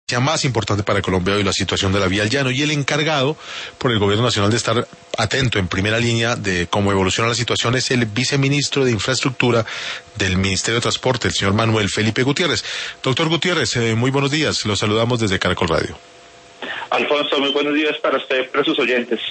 más importante para Colombia hoy, la situación de la vía al llano, y el encargado por el gobierno nacional de estar atento en primera línea de cómo evoluciona la situación es el viceministro de Infraestructura del Ministerio de Transporte, el señor Manuel Felipe Gutiérrez. Doctor Gutiérrez, muy buenos días, los saludamos desde Caracol Radio. Alfonso, muy buenos días para usted y para sus oyentes.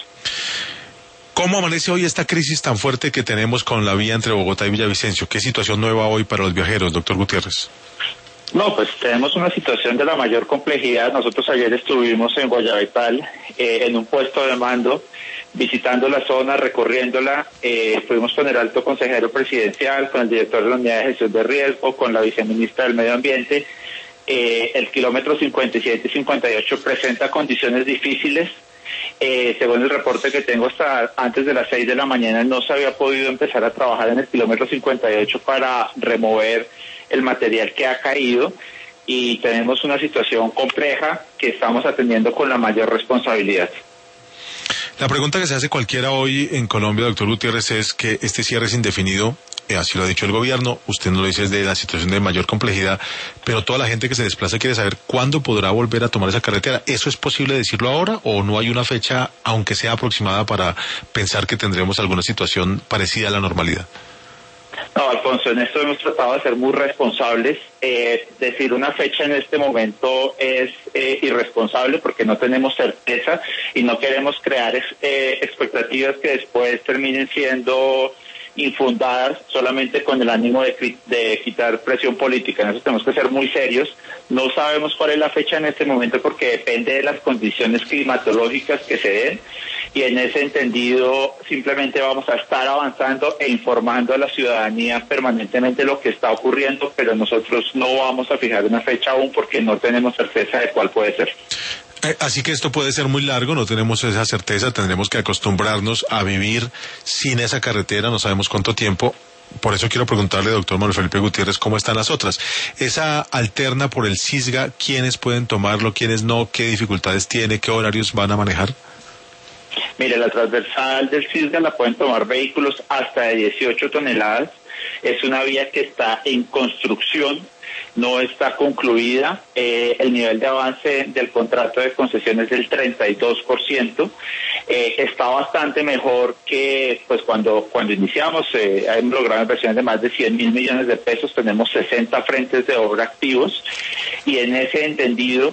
¿Cómo amanece hoy esta crisis tan fuerte que tenemos con la vía entre Bogotá y Villavicencio? ¿Qué situación nueva hoy para los viajeros, doctor Gutiérrez? No, pues tenemos una situación de la mayor complejidad. Nosotros ayer estuvimos en Guayabital, en un puesto de mando, visitando la zona, recorriéndola. Fuimos con el alto consejero presidencial, con el director de la unidad de gestión de riesgo, con la viceministra del Medio Ambiente. El kilómetro 57 y 58 presenta condiciones difíciles. Según el reporte que tengo, hasta antes de las 6 de la mañana no se había podido empezar a trabajar en el kilómetro 58 para remover el material que ha caído, y tenemos una situación compleja que estamos atendiendo con la mayor responsabilidad. La pregunta que se hace cualquiera hoy en Colombia, doctor Gutiérrez, es que este cierre es indefinido, así lo ha dicho el gobierno, usted nos lo dice, es de la situación de mayor complejidad, pero toda la gente que se desplaza quiere saber cuándo podrá volver a tomar esa carretera. ¿Eso es posible decirlo ahora o no hay una fecha, aunque sea aproximada, para pensar que tendremos alguna situación parecida a la normalidad? No, Alfonso, en esto hemos tratado de ser muy responsables. Decir una fecha en este momento es irresponsable porque no tenemos certeza y no queremos crear expectativas que después terminen siendo infundadas solamente con el ánimo de quitar presión política. En eso tenemos que ser muy serios. No sabemos cuál es la fecha en este momento porque depende de las condiciones climatológicas que se den, y en ese entendido simplemente vamos a estar avanzando e informando a la ciudadanía permanentemente lo que está ocurriendo, pero nosotros no vamos a fijar una fecha aún porque no tenemos certeza de cuál puede ser. Así que esto puede ser muy largo, no tenemos esa certeza, tendremos que acostumbrarnos a vivir sin esa carretera, no sabemos cuánto tiempo. Por eso quiero preguntarle, doctor Manuel Felipe Gutiérrez, ¿cómo están las otras? Esa alterna por el Cisga, ¿quiénes pueden tomarlo, quiénes no? ¿Qué dificultades tiene? ¿Qué horarios van a manejar? Mire, la transversal del Cisga la pueden tomar vehículos hasta de 18 toneladas. Es una vía que está en construcción, no está concluida. El nivel de avance del contrato de concesión es del 32%. Está bastante mejor que pues cuando iniciamos. Hemos logrado inversiones de más de 100.000 millones de pesos. Tenemos 60 frentes de obra activos, y en ese entendido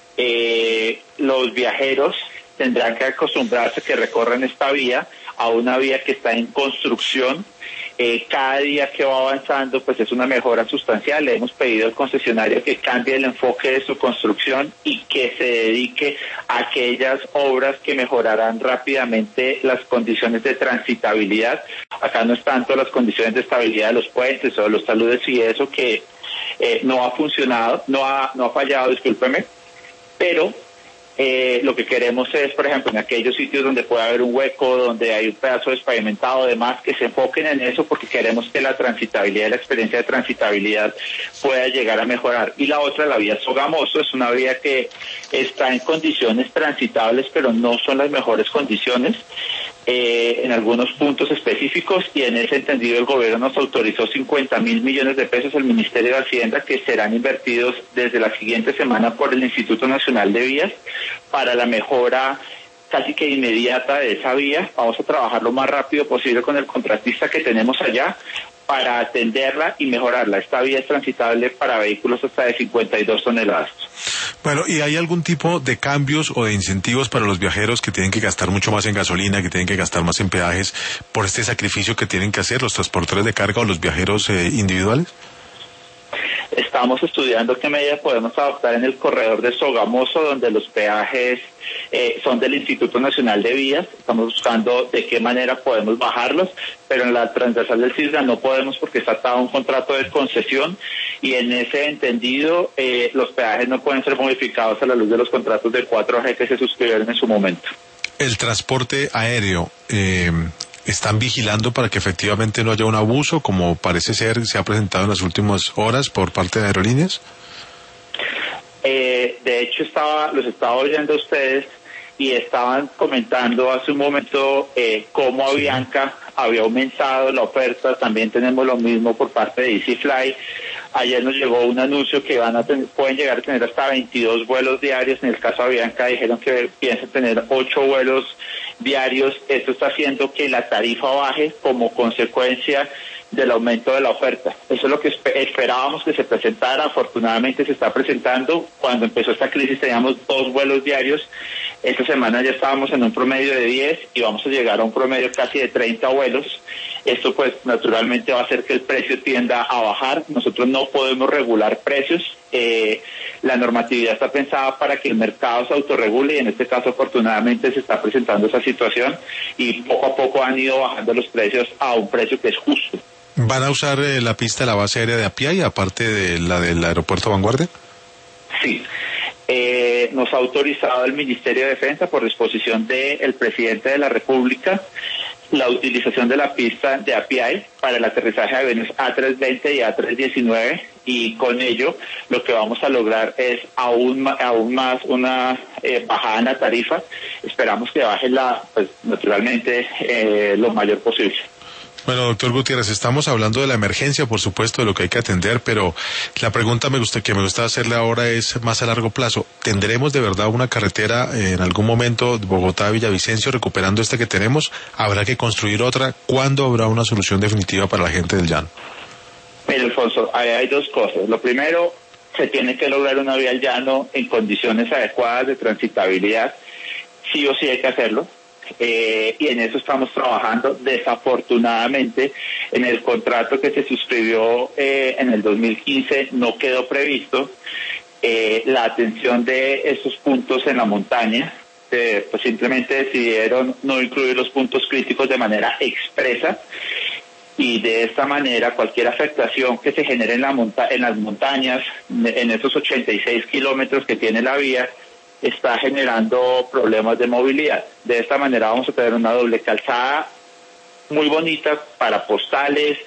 los viajeros tendrán que acostumbrarse que recorren esta vía a una vía que está en construcción. Cada día que va avanzando pues es una mejora sustancial. Le hemos pedido al concesionario que cambie el enfoque de su construcción y que se dedique a aquellas obras que mejorarán rápidamente las condiciones de transitabilidad. Acá no es tanto las condiciones de estabilidad de los puentes o de los taludes y eso que no ha funcionado, no ha fallado, discúlpeme, pero lo que queremos es, por ejemplo, en aquellos sitios donde puede haber un hueco, donde hay un pedazo despavimentado, demás, que se enfoquen en eso porque queremos que la transitabilidad, la experiencia de transitabilidad pueda llegar a mejorar. Y la otra, la vía Sogamoso, es una vía que está en condiciones transitables, pero no son las mejores condiciones en algunos puntos específicos, y en ese entendido el gobierno nos autorizó 50.000 millones de pesos al Ministerio de Hacienda, que serán invertidos desde la siguiente semana por el Instituto Nacional de Vías para la mejora casi que inmediata de esa vía. Vamos a trabajar lo más rápido posible con el contratista que tenemos allá para atenderla y mejorarla. Esta vía es transitable para vehículos hasta de 52 toneladas. Bueno, ¿y hay algún tipo de cambios o de incentivos para los viajeros que tienen que gastar mucho más en gasolina, que tienen que gastar más en peajes por este sacrificio que tienen que hacer los transportadores de carga o los viajeros individuales? Estamos estudiando qué medidas podemos adoptar en el corredor de Sogamoso, donde los peajes son del Instituto Nacional de Vías. Estamos buscando de qué manera podemos bajarlos, pero en la transversal del Cisga no podemos porque está atado a un contrato de concesión, y en ese entendido los peajes no pueden ser modificados a la luz de los contratos de 4G que se suscribieron en su momento. El transporte aéreo, ¿están vigilando para que efectivamente no haya un abuso, como parece ser, se ha presentado en las últimas horas por parte de aerolíneas? De hecho, los estaba oyendo a ustedes y estaban comentando hace un momento cómo Avianca había aumentado la oferta. También tenemos lo mismo por parte de EasyFly. Ayer nos llegó un anuncio que pueden llegar a tener hasta 22 vuelos diarios. En el caso de Avianca dijeron que piensan tener 8 vuelos diarios. Esto está haciendo que la tarifa baje como consecuencia del aumento de la oferta. Eso es lo que esperábamos que se presentara. Afortunadamente se está presentando. Cuando empezó esta crisis teníamos 2 vuelos diarios. Esta semana ya estábamos en un promedio de 10 y vamos a llegar a un promedio casi de 30 vuelos. Esto pues naturalmente va a hacer que el precio tienda a bajar. Nosotros no podemos regular precios. La normatividad está pensada para que el mercado se autorregule y en este caso afortunadamente se está presentando esa situación y poco a poco han ido bajando los precios a un precio que es justo. ¿Van a usar la pista de la base aérea de Apiay, aparte de la del aeropuerto Vanguardia? Sí. Nos ha autorizado el Ministerio de Defensa por disposición del presidente de la República la utilización de la pista de Apiay para el aterrizaje de aviones A320 y A319 y con ello lo que vamos a lograr es aún más una bajada en la tarifa. Esperamos que baje naturalmente lo mayor posible. Bueno, doctor Gutiérrez, estamos hablando de la emergencia, por supuesto, de lo que hay que atender, pero la pregunta que me gusta hacerle ahora es más a largo plazo. ¿Tendremos de verdad una carretera en algún momento de Bogotá a Villavicencio recuperando esta que tenemos? ¿Habrá que construir otra? ¿Cuándo habrá una solución definitiva para la gente del llano? Mire, Alfonso, hay 2 cosas. Lo primero, se tiene que lograr una vía al llano en condiciones adecuadas de transitabilidad. Sí o sí hay que hacerlo. Y en eso estamos trabajando. Desafortunadamente, en el contrato que se suscribió en el 2015 no quedó previsto la atención de esos puntos en la montaña. Pues simplemente decidieron no incluir los puntos críticos de manera expresa y de esta manera cualquier afectación que se genere en las montañas, en esos 86 kilómetros que tiene la vía, está generando problemas de movilidad. De esta manera vamos a tener una doble calzada muy bonita para postales,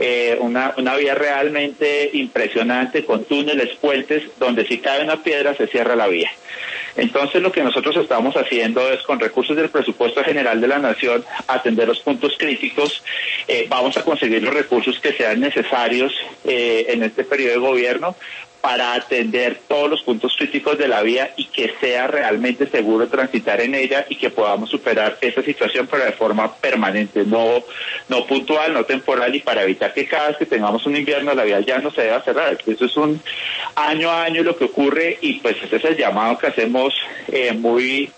una vía realmente impresionante con túneles, puentes, donde si cae una piedra se cierra la vía. Entonces lo que nosotros estamos haciendo es con recursos del presupuesto general de la Nación atender los puntos críticos. Vamos a conseguir los recursos que sean necesarios en este periodo de gobierno para atender todos los puntos críticos de la vía y que sea realmente seguro transitar en ella y que podamos superar esta situación pero de forma permanente, no puntual, no temporal, y para evitar que cada vez que tengamos un invierno la vía ya no se deba cerrar. Eso es un año a año lo que ocurre y pues ese es el llamado que hacemos muy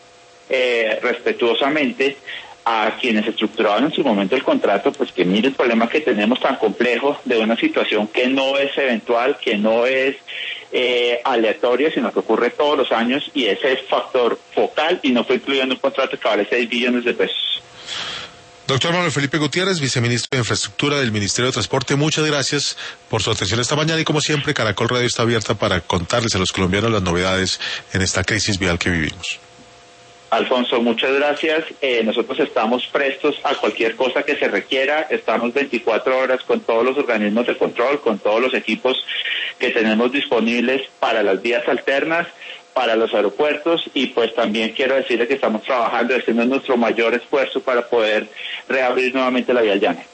respetuosamente a quienes estructuraban en su momento el contrato, pues que mire el problema que tenemos tan complejo de una situación que no es eventual, que no es aleatoria, sino que ocurre todos los años y ese es factor focal y no fue incluido en un contrato que vale 6 billones de pesos. Doctor Manuel Felipe Gutiérrez, viceministro de Infraestructura del Ministerio de Transporte, muchas gracias por su atención esta mañana y como siempre Caracol Radio está abierta para contarles a los colombianos las novedades en esta crisis vial que vivimos. Alfonso, muchas gracias. Nosotros estamos prestos a cualquier cosa que se requiera. Estamos 24 horas con todos los organismos de control, con todos los equipos que tenemos disponibles para las vías alternas, para los aeropuertos y pues también quiero decirle que estamos trabajando, haciendo nuestro mayor esfuerzo para poder reabrir nuevamente la vía al llano.